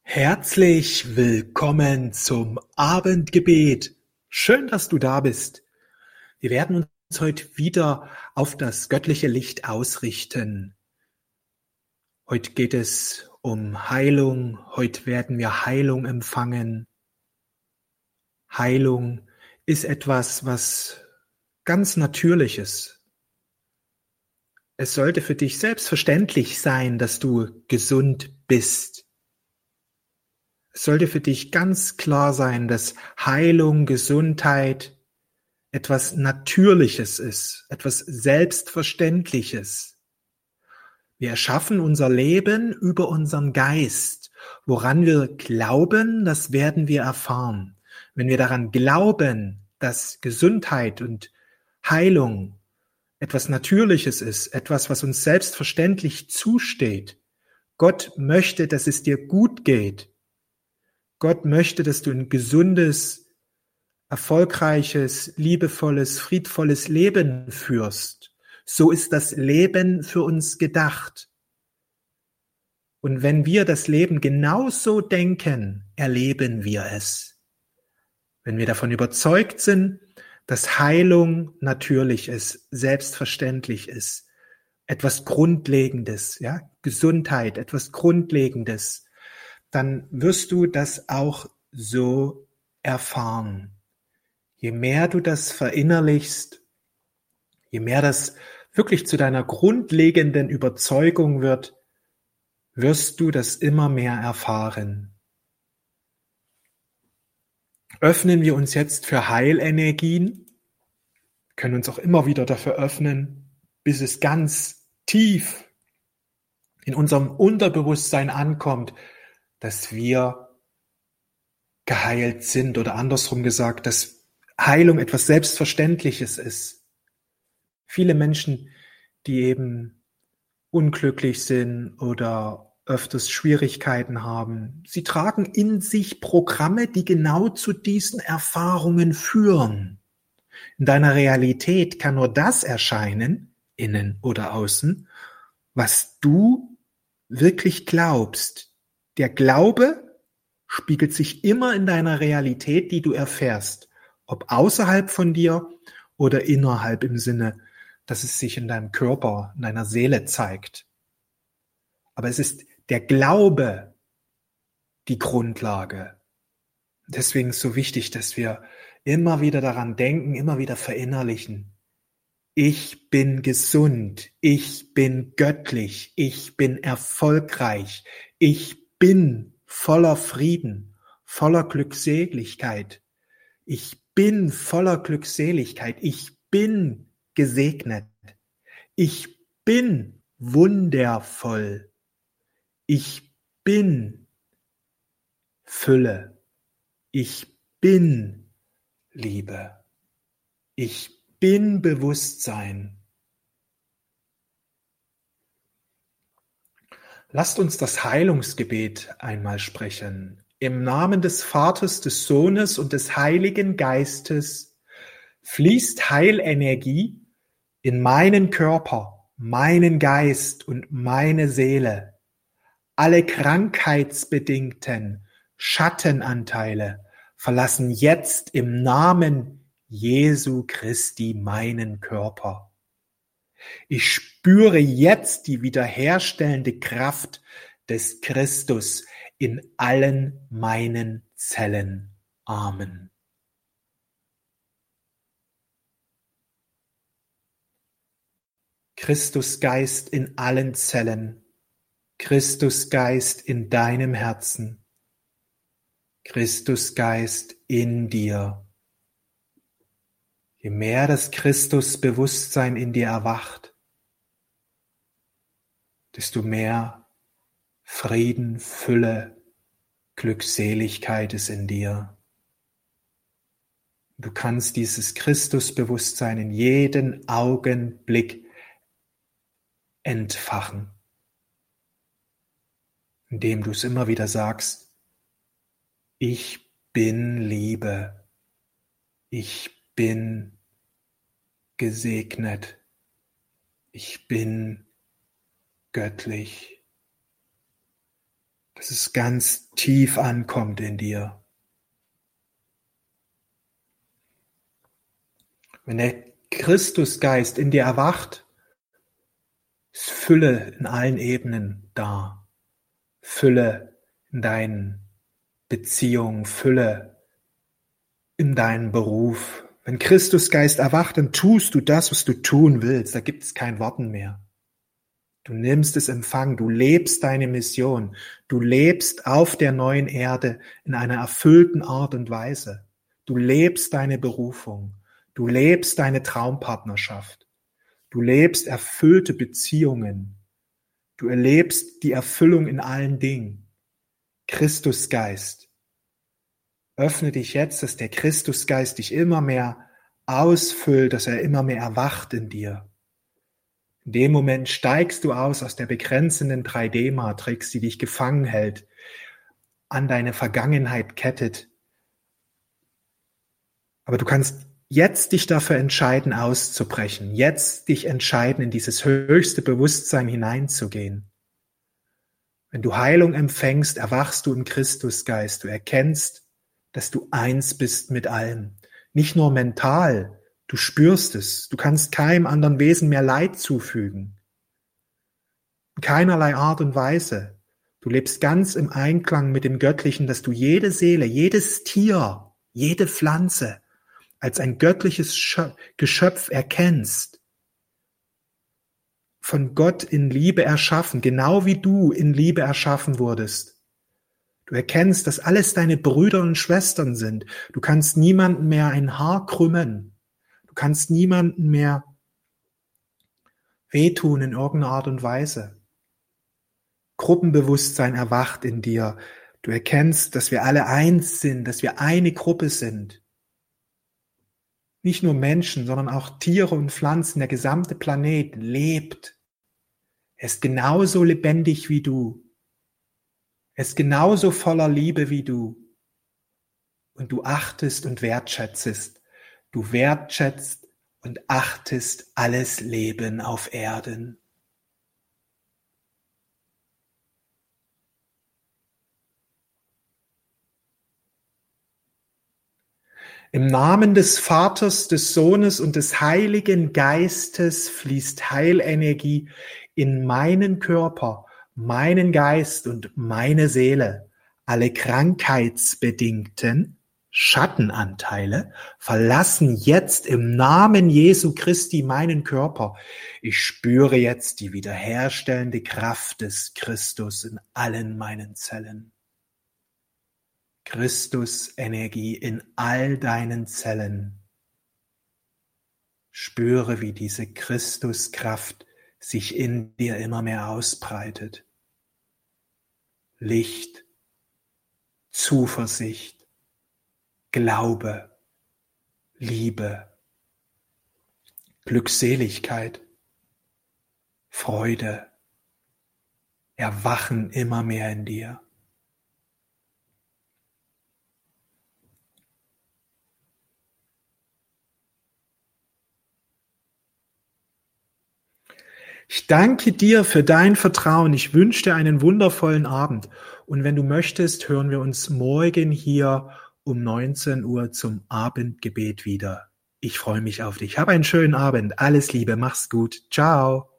Herzlich willkommen zum Abendgebet. Schön, dass du da bist. Wir werden uns heute wieder auf das göttliche Licht ausrichten. Heute geht es um Heilung. Heute werden wir Heilung empfangen. Heilung ist etwas, was ganz Natürliches. Es sollte für dich selbstverständlich sein, dass du gesund bist. Es sollte für dich ganz klar sein, dass Heilung, Gesundheit etwas Natürliches ist, etwas Selbstverständliches. Wir erschaffen unser Leben über unseren Geist. Woran wir glauben, das werden wir erfahren. Wenn wir daran glauben, dass Gesundheit und Heilung etwas Natürliches ist, etwas, was uns selbstverständlich zusteht, Gott möchte, dass es dir gut geht. Gott möchte, dass du ein gesundes, erfolgreiches, liebevolles, friedvolles Leben führst. So ist das Leben für uns gedacht. Und wenn wir das Leben genauso denken, erleben wir es. Wenn wir davon überzeugt sind, dass Heilung natürlich ist, selbstverständlich ist, etwas Grundlegendes, ja, Gesundheit, etwas Grundlegendes, dann wirst du das auch so erfahren. Je mehr du das verinnerlichst, je mehr das wirklich zu deiner grundlegenden Überzeugung wird, wirst du das immer mehr erfahren. Öffnen wir uns jetzt für Heilenergien, können uns auch immer wieder dafür öffnen, bis es ganz tief in unserem Unterbewusstsein ankommt, dass wir geheilt sind oder andersrum gesagt, dass Heilung etwas Selbstverständliches ist. Viele Menschen, die eben unglücklich sind oder öfters Schwierigkeiten haben, sie tragen in sich Programme, die genau zu diesen Erfahrungen führen. In deiner Realität kann nur das erscheinen, innen oder außen, was du wirklich glaubst. Der Glaube spiegelt sich immer in deiner Realität, die du erfährst, ob außerhalb von dir oder innerhalb im Sinne, dass es sich in deinem Körper, in deiner Seele zeigt. Aber es ist der Glaube die Grundlage. Deswegen ist es so wichtig, dass wir immer wieder daran denken, immer wieder verinnerlichen. Ich bin gesund, ich bin göttlich, ich bin erfolgreich, ich bin voller Frieden, voller Glückseligkeit. Ich bin voller Glückseligkeit, ich bin gesegnet, ich bin wundervoll, ich bin Fülle, ich bin Liebe, ich bin Bewusstsein. Lasst uns das Heilungsgebet einmal sprechen. Im Namen des Vaters, des Sohnes und des Heiligen Geistes fließt Heilenergie in meinen Körper, meinen Geist und meine Seele. Alle krankheitsbedingten Schattenanteile verlassen jetzt im Namen Jesu Christi meinen Körper. Ich spüre jetzt die wiederherstellende Kraft des Christus in allen meinen Zellen. Amen. Christusgeist in allen Zellen, Christusgeist in deinem Herzen, Christusgeist in dir. Je mehr das Christusbewusstsein in dir erwacht, desto mehr Frieden, Fülle, Glückseligkeit ist in dir. Du kannst dieses Christusbewusstsein in jeden Augenblick entfachen, indem du es immer wieder sagst, ich bin Liebe, ich bin gesegnet, ich bin göttlich. dass es ganz tief ankommt in dir. Wenn der Christusgeist in dir erwacht, ist Fülle in allen Ebenen da. Fülle in deinen Beziehungen, Fülle in deinem Beruf. Wenn Christusgeist erwacht, dann tust du das, was du tun willst. Da gibt es kein Warten mehr. Du nimmst es Empfang, du lebst deine Mission. Du lebst auf der neuen Erde in einer erfüllten Art und Weise. Du lebst deine Berufung. Du lebst deine Traumpartnerschaft. Du lebst erfüllte Beziehungen. Du erlebst die Erfüllung in allen Dingen. Christusgeist. Öffne dich jetzt, dass der Christusgeist dich immer mehr ausfüllt, dass er immer mehr erwacht in dir. In dem Moment steigst du aus der begrenzenden 3D-Matrix, die dich gefangen hält, an deine Vergangenheit kettet. Aber du kannst jetzt dich dafür entscheiden, auszubrechen, jetzt dich entscheiden, in dieses höchste Bewusstsein hineinzugehen. Wenn du Heilung empfängst, erwachst du im Christusgeist. Du erkennst, dass du eins bist mit allem. Nicht nur mental, du spürst es. Du kannst keinem anderen Wesen mehr Leid zufügen. In keinerlei Art und Weise. Du lebst ganz im Einklang mit dem Göttlichen, dass du jede Seele, jedes Tier, jede Pflanze als ein göttliches Geschöpf erkennst. Von Gott in Liebe erschaffen, genau wie du in Liebe erschaffen wurdest. Du erkennst, dass alles deine Brüder und Schwestern sind. Du kannst niemanden mehr ein Haar krümmen. Du kannst niemanden mehr wehtun in irgendeiner Art und Weise. Gruppenbewusstsein erwacht in dir. Du erkennst, dass wir alle eins sind, dass wir eine Gruppe sind. Nicht nur Menschen, sondern auch Tiere und Pflanzen, der gesamte Planet lebt. Er ist genauso lebendig wie du. Er ist genauso voller Liebe wie du. Und du achtest und wertschätzest. Du wertschätzt und achtest alles Leben auf Erden. Im Namen des Vaters, des Sohnes und des Heiligen Geistes fließt Heilenergie in meinen Körper, meinen Geist und meine Seele. Alle krankheitsbedingten Schattenanteile verlassen jetzt im Namen Jesu Christi meinen Körper. Ich spüre jetzt die wiederherstellende Kraft des Christus in allen meinen Zellen. Christus-Energie in all deinen Zellen. Spüre, wie diese Christuskraft sich in dir immer mehr ausbreitet. Licht, Zuversicht, Glaube, Liebe, Glückseligkeit, Freude erwachen immer mehr in dir. Ich danke dir für dein Vertrauen. Ich wünsche dir einen wundervollen Abend. Und wenn du möchtest, hören wir uns morgen hier um 19 Uhr zum Abendgebet wieder. Ich freue mich auf dich. Hab einen schönen Abend. Alles Liebe. Mach's gut. Ciao.